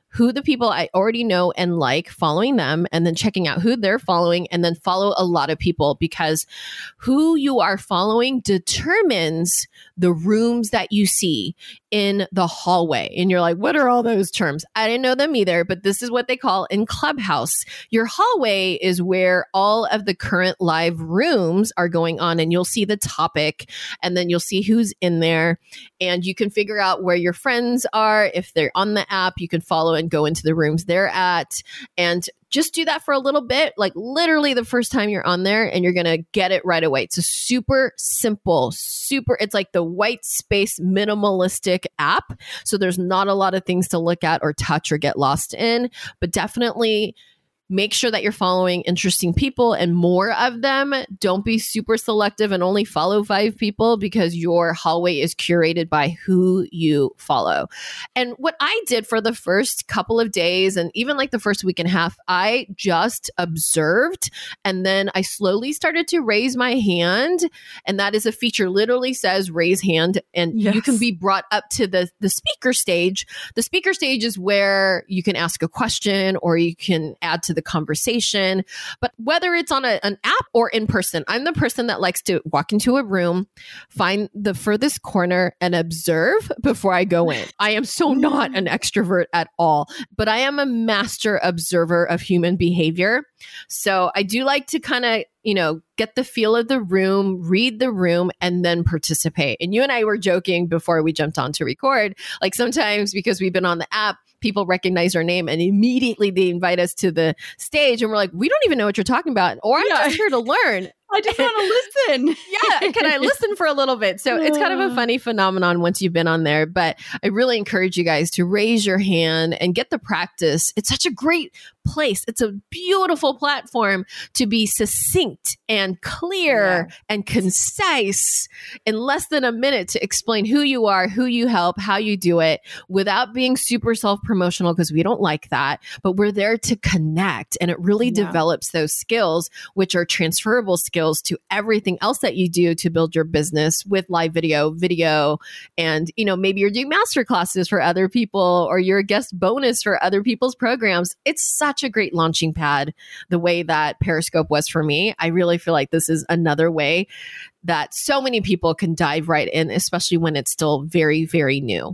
who the people I already know and like, following them, and then checking out who they're following, and then follow a lot of people, because who you are following determines the rooms that you see in the hallway. And you're like, what are all those terms? I didn't know them either, but this is what they call in Clubhouse. Your hallway is where all of the current live rooms are going on, and you'll see the topic, and then you'll see who's in there, and you can figure out where your friends are. If they're on the app, you can follow and go into the rooms they're at, and just do that for a little bit, like literally the first time you're on there, and you're going to get it right away. It's a super simple, super, it's like the white space minimalistic app. So there's not a lot of things to look at or touch or get lost in, but definitely make sure that you're following interesting people and more of them. Don't be super selective and only follow five people, because your hallway is curated by who you follow. And what I did for the first couple of days, and even like the first week and a half, I just observed. And then I slowly started to raise my hand. And that is a feature, literally says raise hand. And yes, you can be brought up to the, the speaker stage. The speaker stage is where you can ask a question or you can add to the conversation. But whether it's on a, an app or in person, I'm the person that likes to walk into a room, find the furthest corner, and observe before I go in. I am so not an extrovert at all, but I am a master observer of human behavior. So I do like to kind of, you know, get the feel of the room, read the room, and then participate. And you and I were joking before we jumped on to record, like sometimes because we've been on the app, people recognize our name and immediately they invite us to the stage, and we're like, we don't even know what you're talking about, or I'm yeah. just here to learn. I just want to listen. Yeah. Can I listen for a little bit? So it's kind of a funny phenomenon once you've been on there, but I really encourage you guys to raise your hand and get the practice. It's such a great place. It's a beautiful platform to be succinct and clear yeah. and concise in less than a minute to explain who you are, who you help, how you do it, without being super self-promotional, because we don't like that, but we're there to connect. And it really yeah. develops those skills, which are transferable skills to everything else that you do to build your business with live video, video, and, you know, maybe you're doing master classes for other people, or you're a guest bonus for other people's programs. It's such a great launching pad, the way that Periscope was for me. I really feel like this is another way that so many people can dive right in, especially when it's still very, very new.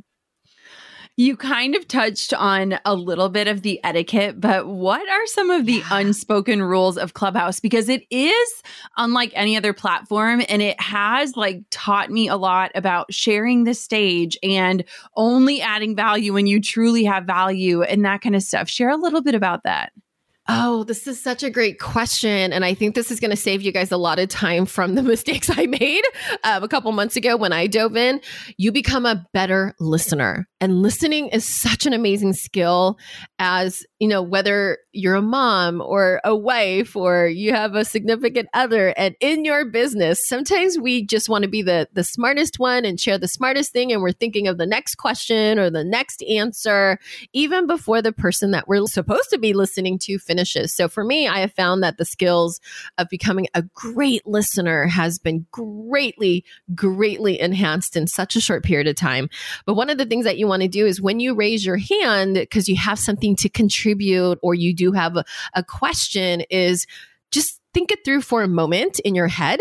You kind of touched on a little bit of the etiquette, but what are some of the yeah. unspoken rules of Clubhouse? Because it is unlike any other platform, and it has like taught me a lot about sharing the stage and only adding value when you truly have value and that kind of stuff. Share a little bit about that. Oh, this is such a great question. And I think this is going to save you guys a lot of time from the mistakes I made um, a couple months ago when I dove in. You become a better listener. And listening is such an amazing skill, as, you know, whether you're a mom or a wife or you have a significant other, and in your business, sometimes we just want to be the, the smartest one and share the smartest thing. And we're thinking of the next question or the next answer, even before the person that we're supposed to be listening to finishes. So for me, I have found that the skills of becoming a great listener has been greatly, greatly enhanced in such a short period of time. But one of the things that you want to do is when you raise your hand, because you have something to contribute or you do have a, a question, is just think it through for a moment in your head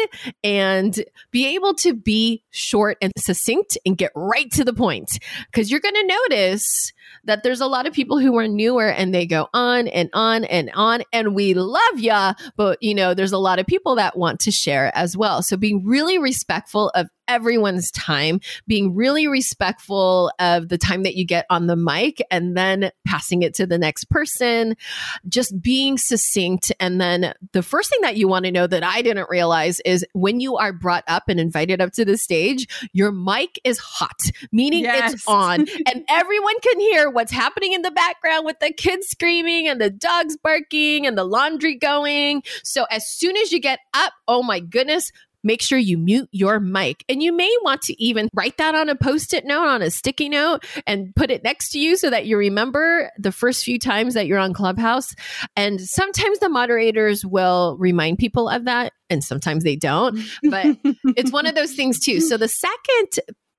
and be able to be short and succinct and get right to the point. Because you're going to notice that there's a lot of people who are newer and they go on and on and on, and we love ya, but you know, there's a lot of people that want to share as well. So being really respectful of everyone's time, being really respectful of the time that you get on the mic, and then passing it to the next person, just being succinct. And then the first thing that you want to know that I didn't realize is when you are brought up and invited up to the stage, your mic is hot, meaning yes. it's on, and everyone can hear what's happening in the background with the kids screaming and the dogs barking and the laundry going. So as soon as you get up, oh my goodness, make sure you mute your mic. And you may want to even write that on a Post-it note, on a sticky note, and put it next to you so that you remember the first few times that you're on Clubhouse. And sometimes the moderators will remind people of that, and sometimes they don't. But it's one of those things too. So the second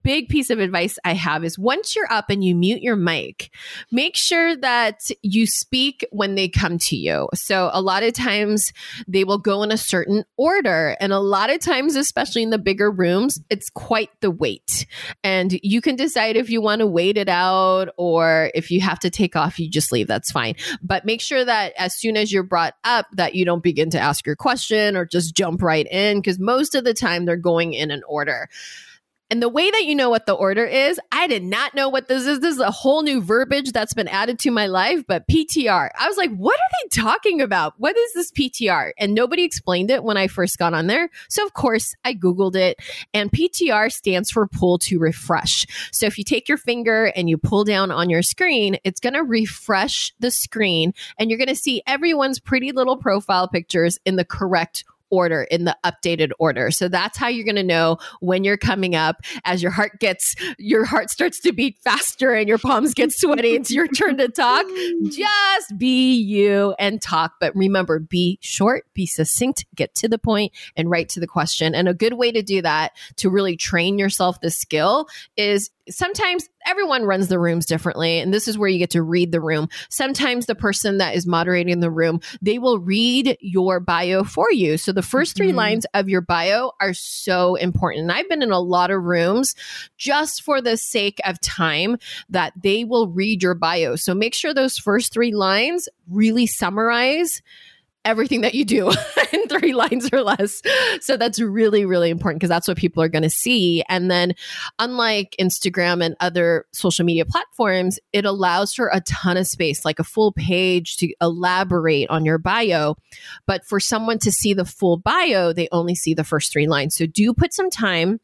big piece of advice I have is once you're up and you mute your mic, make sure that you speak when they come to you. So a lot of times they will go in a certain order. And a lot of times, especially in the bigger rooms, it's quite the wait. And you can decide if you want to wait it out or if you have to take off, you just leave. That's fine. But make sure that as soon as you're brought up, that you don't begin to ask your question or just jump right in, because most of the time they're going in an order. And the way that you know what the order is, I did not know what this is. This is a whole new verbiage that's been added to my life, but P T R. I was like, what are they talking about? What is this P T R? And nobody explained it when I first got on there. So of course I Googled it, and P T R stands for pull to refresh. So if you take your finger and you pull down on your screen, it's going to refresh the screen and you're going to see everyone's pretty little profile pictures in the correct order, in the updated order. So that's how you're going to know when you're coming up. As your heart gets, your heart starts to beat faster and your palms get sweaty. It's your turn to talk. Just be you and talk. But remember, be short, be succinct, get to the point, and right to the question. And a good way to do that, to really train yourself the skill, is sometimes everyone runs the rooms differently. And this is where you get to read the room. Sometimes the person that is moderating the room, they will read your bio for you. So the first three mm-hmm. lines of your bio are so important. And I've been in a lot of rooms just for the sake of time that they will read your bio. So make sure those first three lines really summarize everything that you do in three lines or less. So that's really, really important because that's what people are going to see. And then unlike Instagram and other social media platforms, it allows for a ton of space, like a full page to elaborate on your bio. But for someone to see the full bio, they only see the first three lines. So do put some time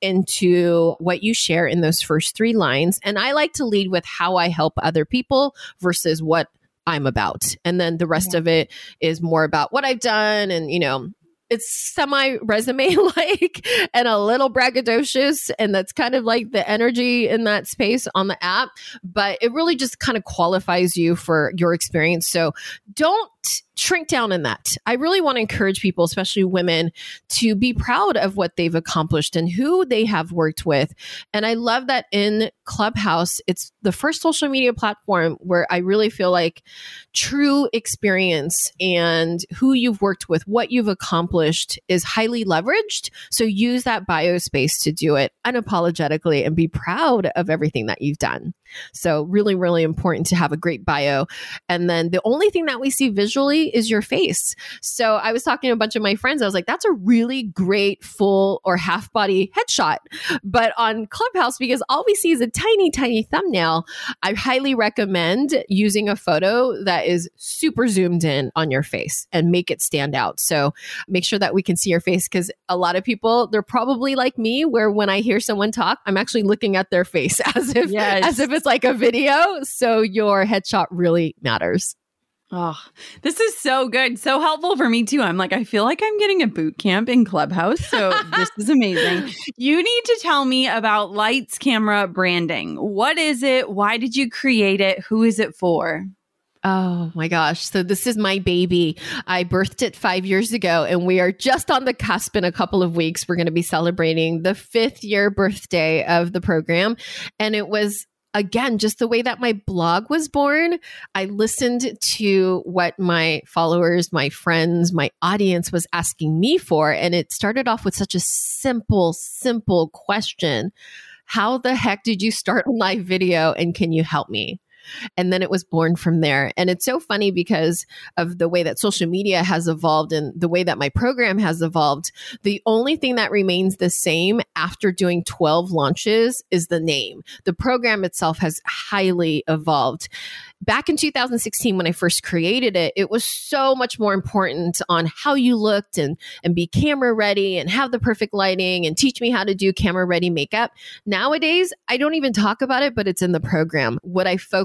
into what you share in those first three lines. And I like to lead with how I help other people versus what I'm about. And then the rest yeah. of it is more about what I've done. And, you know, it's semi resume like and a little braggadocious. And that's kind of like the energy in that space on the app. But it really just kind of qualifies you for your experience. So don't shrink down in that. I really want to encourage people, especially women, to be proud of what they've accomplished and who they have worked with. And I love that in Clubhouse, it's the first social media platform where I really feel like true experience and who you've worked with, what you've accomplished is highly leveraged. So use that bio space to do it unapologetically and be proud of everything that you've done. So really, really important to have a great bio. And then the only thing that we see visually is your face. So I was talking to a bunch of my friends. I was like, that's a really great full or half body headshot. But on Clubhouse, because all we see is a tiny, tiny thumbnail, I highly recommend using a photo that is super zoomed in on your face and make it stand out. So make sure that we can see your face, because a lot of people, they're probably like me, where when I hear someone talk, I'm actually looking at their face as if, yes. as if it's like a video. So your headshot really matters. Oh, this is so good. So helpful for me too. I'm like, I feel like I'm getting a boot camp in Clubhouse. So this is amazing. You need to tell me about Lights Camera branding. What is it? Why did you create it? Who is it for? Oh my gosh. So this is my baby. I birthed it five years ago and we are just on the cusp. In a couple of weeks, we're going to be celebrating the fifth year birthday of the program. And it was, again, just the way that my blog was born. I listened to what my followers, my friends, my audience was asking me for. And it started off with such a simple, simple question. How the heck did you start a live video? And can you help me? And then it was born from there. And it's so funny because of the way that social media has evolved and the way that my program has evolved. The only thing that remains the same after doing twelve launches is the name. The program itself has highly evolved. Back in two thousand sixteen, when I first created it, it was so much more important on how you looked and, and be camera ready and have the perfect lighting and teach me how to do camera ready makeup. Nowadays, I don't even talk about it, but it's in the program. What I focus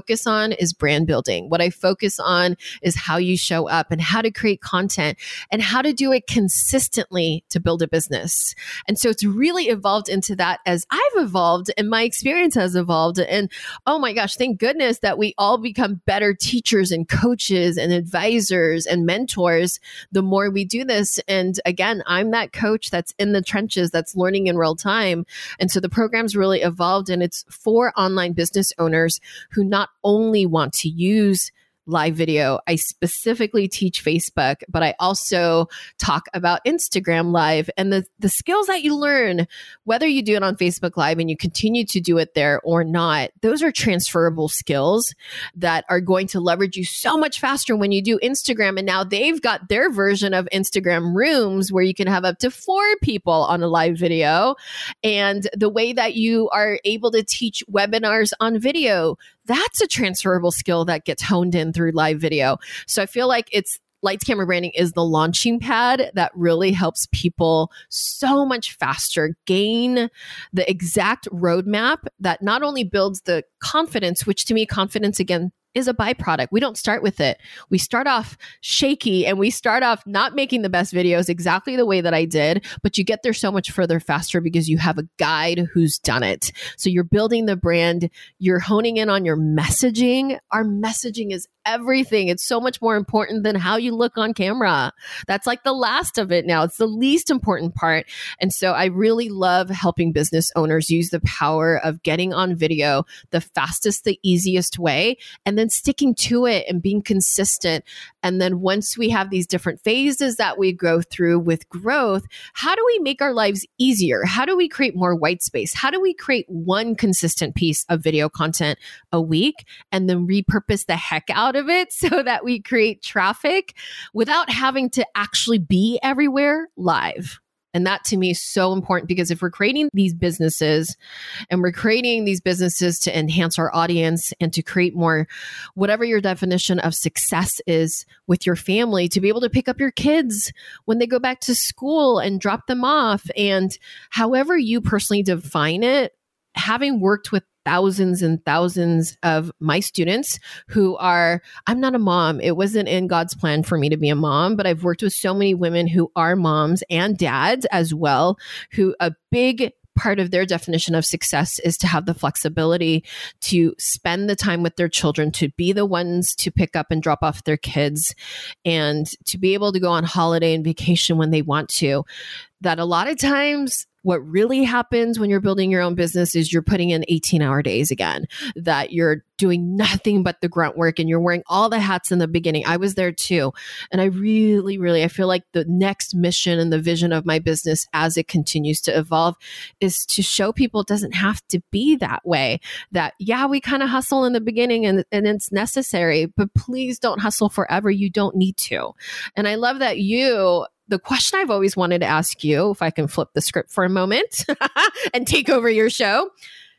focus on is brand building. What I focus on is how you show up and how to create content and how to do it consistently to build a business. And so it's really evolved into that as I've evolved and my experience has evolved. And oh my gosh, thank goodness that we all become better teachers and coaches and advisors and mentors the more we do this. And again, I'm that coach that's in the trenches, that's learning in real time. And so the program's really evolved, and it's for online business owners who not only want to use live video. I specifically teach Facebook, but I also talk about Instagram Live, and the, the skills that you learn, whether you do it on Facebook Live and you continue to do it there or not, those are transferable skills that are going to leverage you so much faster when you do Instagram. And now they've got their version of Instagram Rooms where you can have up to four people on a live video. And the way that you are able to teach webinars on video, that's a transferable skill that gets honed in through live video. So I feel like it's Lights Camera Branding is the launching pad that really helps people so much faster gain the exact roadmap that not only builds the confidence, which to me, confidence again is a byproduct. We don't start with it. We start off shaky and we start off not making the best videos exactly the way that I did, but you get there so much further faster because you have a guide who's done it. So you're building the brand, you're honing in on your messaging. Our messaging is everything. It's so much more important than how you look on camera. That's like the last of it now. It's the least important part. And so I really love helping business owners use the power of getting on video the fastest, the easiest way, and then sticking to it and being consistent. And then once we have these different phases that we go through with growth, how do we make our lives easier? How do we create more white space? How do we create one consistent piece of video content a week and then repurpose the heck out of it so that we create traffic without having to actually be everywhere live? And that to me is so important, because if we're creating these businesses and we're creating these businesses to enhance our audience and to create more, whatever your definition of success is with your family, to be able to pick up your kids when they go back to school and drop them off, and however you personally define it, having worked with thousands and thousands of my students who are, I'm not a mom. It wasn't in God's plan for me to be a mom, but I've worked with so many women who are moms and dads as well, who a big part of their definition of success is to have the flexibility to spend the time with their children, to be the ones to pick up and drop off their kids, and to be able to go on holiday and vacation when they want to. That a lot of times what really happens when you're building your own business is you're putting in eighteen hour days again, that you're doing nothing but the grunt work and you're wearing all the hats in the beginning. I was there too. And I really, really, I feel like the next mission and the vision of my business as it continues to evolve is to show people it doesn't have to be that way. That, yeah, we kind of hustle in the beginning and, and it's necessary, but please don't hustle forever. You don't need to. And I love that you, the question I've always wanted to ask you, if I can flip the script for a moment and take over your show,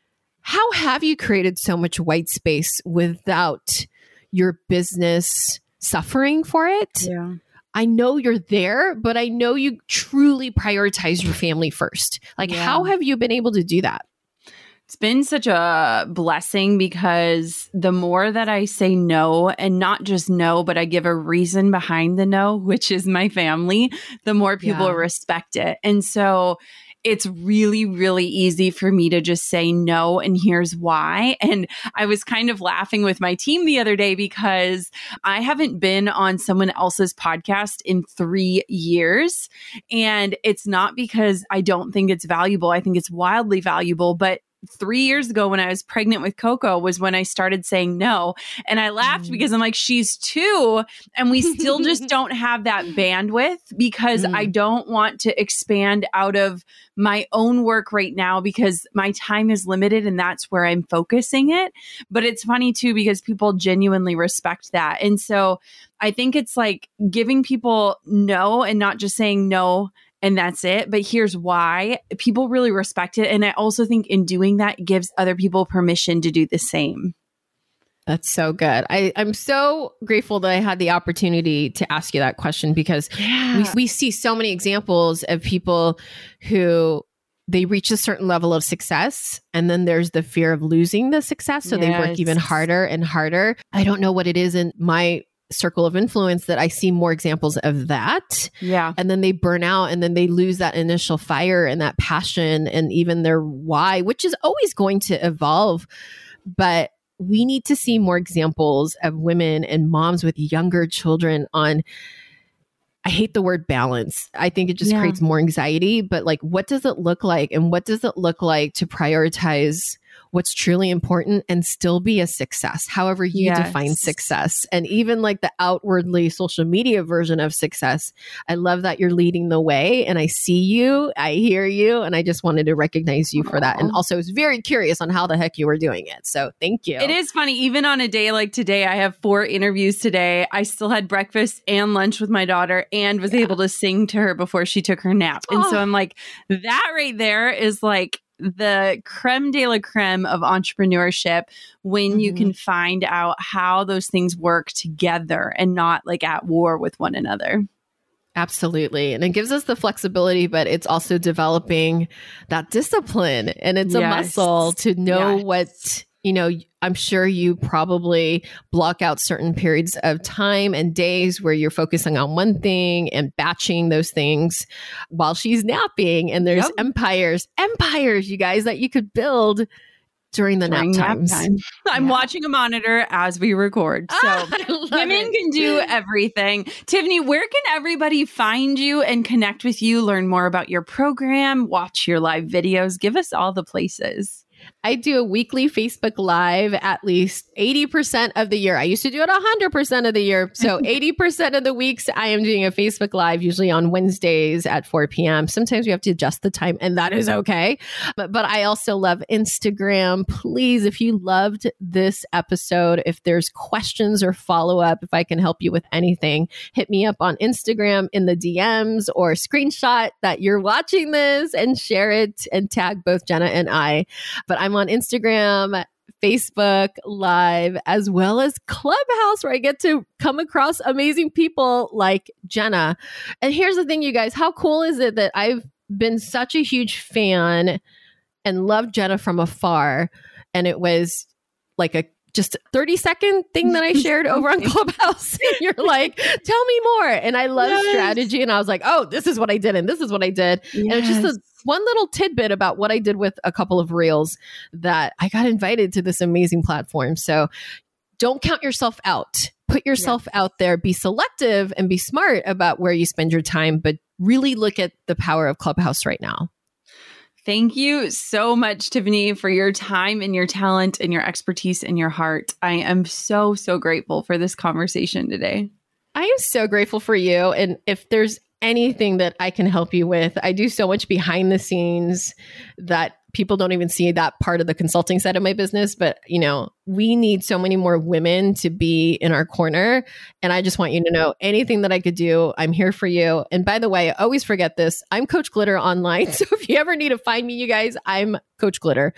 how have you created so much white space without your business suffering for it? Yeah. I know you're there, but I know you truly prioritize your family first. Like, yeah. How have you been able to do that? It's been such a blessing, because the more that I say no, and not just no, but I give a reason behind the no, which is my family, the more people yeah. respect it. And so it's really, really easy for me to just say no, and here's why. And I was kind of laughing with my team the other day because I haven't been on someone else's podcast in three years. And it's not because I don't think it's valuable. I think it's wildly valuable, but three years ago when I was pregnant with Coco was when I started saying no. And I laughed mm. because I'm like, she's two and we still just don't have that bandwidth, because mm. I don't want to expand out of my own work right now because my time is limited and that's where I'm focusing it. But it's funny too, because people genuinely respect that. And so I think it's like giving people no and not just saying no and that's it, but here's why. People really respect it. And I also think in doing that, it gives other people permission to do the same. That's so good. I, I'm so grateful that I had the opportunity to ask you that question, because yeah. we, we see so many examples of people who they reach a certain level of success, and then there's the fear of losing the success. So yes. they work even harder and harder. I don't know what it is in my circle of influence that I see more examples of that. Yeah. And then they burn out, and then they lose that initial fire and that passion and even their why, which is always going to evolve. But we need to see more examples of women and moms with younger children on, I hate the word balance. I think it just yeah. creates more anxiety, but like, what does it look like? And what does it look like to prioritize what's truly important and still be a success, however you yes. define success? And even like the outwardly social media version of success. I love that you're leading the way, and I see you, I hear you, and I just wanted to recognize you for that. And also was very curious on how the heck you were doing it. So thank you. It is funny. Even on a day like today, I have four interviews today. I still had breakfast and lunch with my daughter and was yeah. able to sing to her before she took her nap. And oh. so I'm like, that right there is like the creme de la creme of entrepreneurship, when mm-hmm. you can find out how those things work together and not like at war with one another. Absolutely. And it gives us the flexibility, but it's also developing that discipline, and it's yes. a muscle to know yes. what, you know, I'm sure you probably block out certain periods of time and days where you're focusing on one thing and batching those things while she's napping. And there's yep. empires, empires, you guys, that you could build during the during nap times. Nap time. I'm yeah. watching a monitor as we record. So ah, women it. can do everything. Tiffany, where can everybody find you and connect with you, learn more about your program, watch your live videos? Give us all the places. I do a weekly Facebook Live at least eighty percent of the year. I used to do it one hundred percent of the year. So eighty percent of the weeks I am doing a Facebook Live, usually on Wednesdays at four p.m. Sometimes we have to adjust the time, and that is okay. But, but I also love Instagram. Please, if you loved this episode, if there's questions or follow-up, if I can help you with anything, hit me up on Instagram in the D Ms, or screenshot that you're watching this and share it and tag both Jenna and I. But I'm on Instagram, Facebook Live, as well as Clubhouse, where I get to come across amazing people like Jenna. And here's the thing, you guys, how cool is it that I've been such a huge fan and loved Jenna from afar? And it was like a just thirty second thing that I shared over on Clubhouse. You're like, tell me more. And I love yes. strategy. And I was like, oh, this is what I did. And this is what I did. Yes. And it's just a one little tidbit about what I did with a couple of reels that I got invited to this amazing platform. So don't count yourself out. Put yourself yes. out there, be selective, and be smart about where you spend your time, but really look at the power of Clubhouse right now. Thank you so much, Tiffany, for your time and your talent and your expertise and your heart. I am so, so grateful for this conversation today. I am so grateful for you. And if there's anything that I can help you with, I do so much behind the scenes that people don't even see that part of the consulting side of my business. But, you know, we need so many more women to be in our corner. And I just want you to know, anything that I could do, I'm here for you. And by the way, I always forget this. I'm Coach Glitter online. So if you ever need to find me, you guys, I'm Coach Glitter.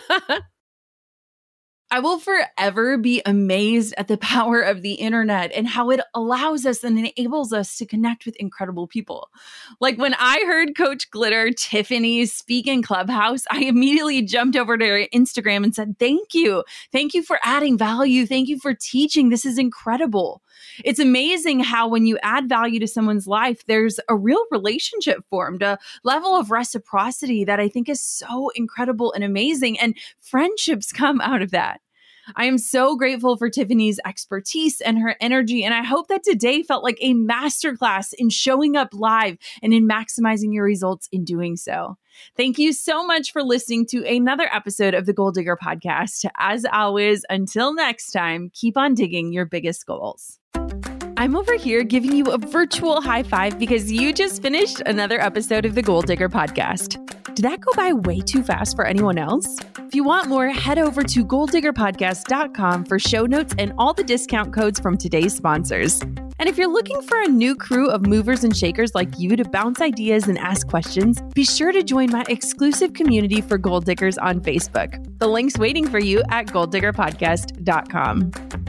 I will forever be amazed at the power of the internet and how it allows us and enables us to connect with incredible people. Like when I heard Coach Glitter, Tiffany, speak in Clubhouse, I immediately jumped over to her Instagram and said, thank you. Thank you for adding value. Thank you for teaching. This is incredible. It's amazing how when you add value to someone's life, there's a real relationship formed, a level of reciprocity that I think is so incredible and amazing. And friendships come out of that. I am so grateful for Tiffany's expertise and her energy. And I hope that today felt like a masterclass in showing up live and in maximizing your results in doing so. Thank you so much for listening to another episode of the Goal Digger Podcast. As always, until next time, keep on digging your biggest goals. I'm over here giving you a virtual high five because you just finished another episode of the Goal Digger Podcast. Did that go by way too fast for anyone else? If you want more, head over to goal digger podcast dot com for show notes and all the discount codes from today's sponsors. And if you're looking for a new crew of movers and shakers like you to bounce ideas and ask questions, be sure to join my exclusive community for Goal Diggers on Facebook. The link's waiting for you at goal digger podcast dot com.